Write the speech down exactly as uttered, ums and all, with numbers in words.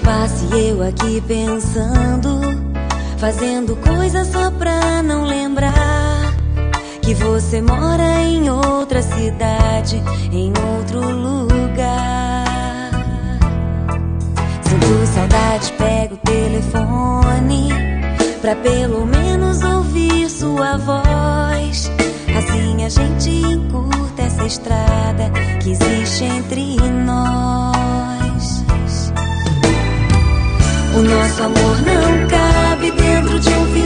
passe eu aqui pensando, fazendo coisa só pra não lembrar que você mora em outra cidade, em outro lugar. Sinto saudade, pego o telefone pra pelo menos ouvir sua voz. Assim a gente encurta essa estrada que existe entre nós. O nosso amor não cabe dentro de um